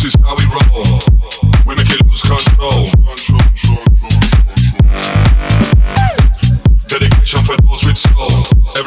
is how we roll. We make it lose control. Dedication for those with soul.